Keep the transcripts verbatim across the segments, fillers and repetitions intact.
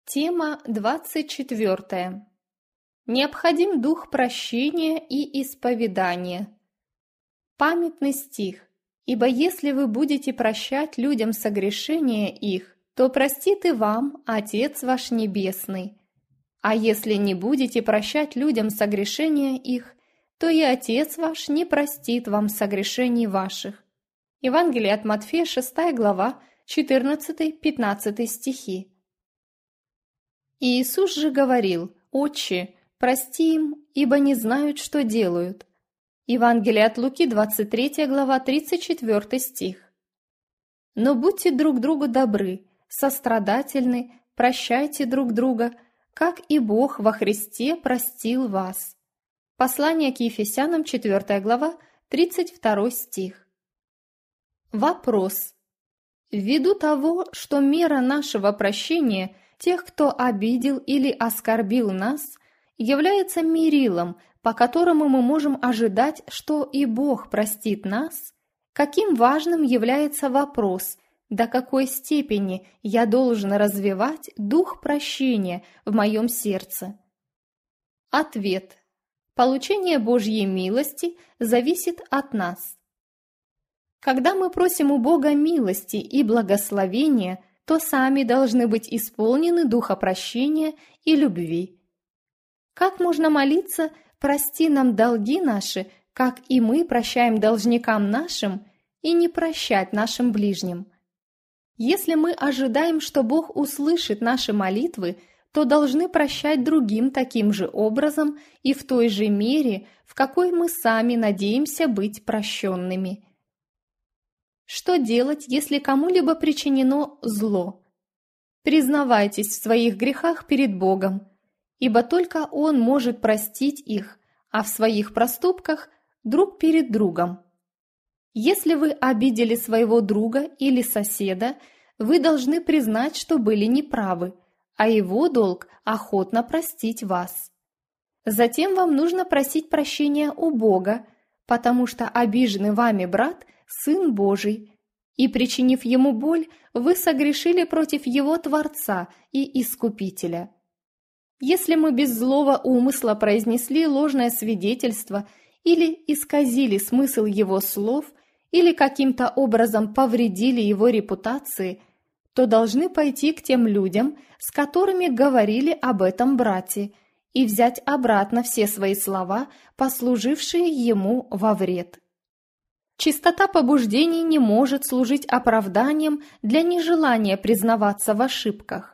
Тема двадцать четвёртая. Необходим дух прощения и исповедания. Памятный стих. «Ибо если вы будете прощать людям согрешения их, то простит и вам Отец ваш Небесный. А если не будете прощать людям согрешения их, то и Отец ваш не простит вам согрешений ваших». Евангелие от Матфея, шестая глава, четырнадцатый-пятнадцатый стихи. Иисус же говорил: «Отче, прости им, ибо не знают, что делают». Евангелие от Луки, двадцать третья глава, тридцать четвёртый стих. «Но будьте друг другу добры, сострадательны, прощайте друг друга, как и Бог во Христе простил вас». Послание к Ефесянам, четвёртая глава, тридцать второй стих. Вопрос. Ввиду того, что мера нашего прощения тех, кто обидел или оскорбил нас, является мерилом, по которому мы можем ожидать, что и Бог простит нас, каким важным является вопрос, до какой степени я должен развивать дух прощения в моем сердце? Ответ. Получение Божьей милости зависит от нас. Когда мы просим у Бога милости и благословения, то сами должны быть исполнены духа прощения и любви. Как можно молиться «Прости нам долги наши, как и мы прощаем должникам нашим», и не прощать нашим ближним? Если мы ожидаем, что Бог услышит наши молитвы, то должны прощать другим таким же образом и в той же мере, в какой мы сами надеемся быть прощенными. Что делать, если кому-либо причинено зло? Признавайтесь в своих грехах перед Богом, ибо только Он может простить их, а в своих проступках друг перед другом. Если вы обидели своего друга или соседа, вы должны признать, что были неправы, а его долг охотно простить вас. Затем вам нужно просить прощения у Бога, потому что обиженный вами брат – Сын Божий, и, причинив ему боль, вы согрешили против его Творца и Искупителя. Если мы без злого умысла произнесли ложное свидетельство или исказили смысл его слов, или каким-то образом повредили его репутации, то должны пойти к тем людям, с которыми говорили об этом брате, и взять обратно все свои слова, послужившие ему во вред. Чистота побуждений не может служить оправданием для нежелания признаваться в ошибках.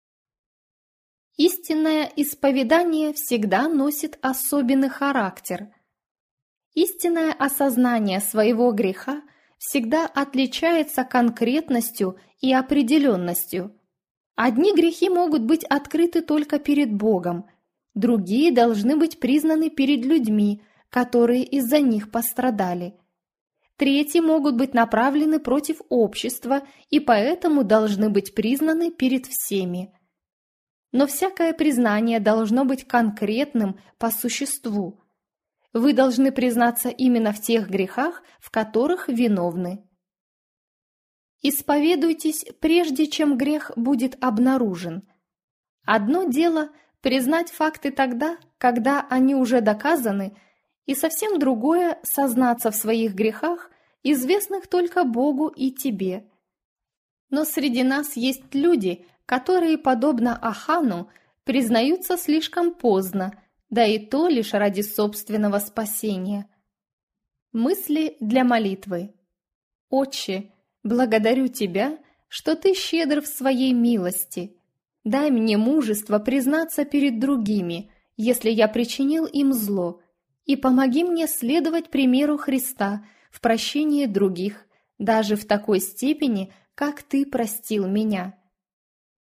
Истинное исповедание всегда носит особенный характер. Истинное осознание своего греха всегда отличается конкретностью и определенностью. Одни грехи могут быть открыты только перед Богом, другие должны быть признаны перед людьми, которые из-за них пострадали. Третьи могут быть направлены против общества и поэтому должны быть признаны перед всеми. Но всякое признание должно быть конкретным по существу. Вы должны признаться именно в тех грехах, в которых виновны. Исповедуйтесь, прежде чем грех будет обнаружен. Одно дело признать факты тогда, когда они уже доказаны, и совсем другое – сознаться в своих грехах, известных только Богу и тебе. Но среди нас есть люди, которые, подобно Ахану, признаются слишком поздно, да и то лишь ради собственного спасения. Мысли для молитвы. Отче, благодарю Тебя, что Ты щедр в своей милости. Дай мне мужество признаться перед другими, если я причинил им зло, и помоги мне следовать примеру Христа в прощении других, даже в такой степени, как Ты простил меня.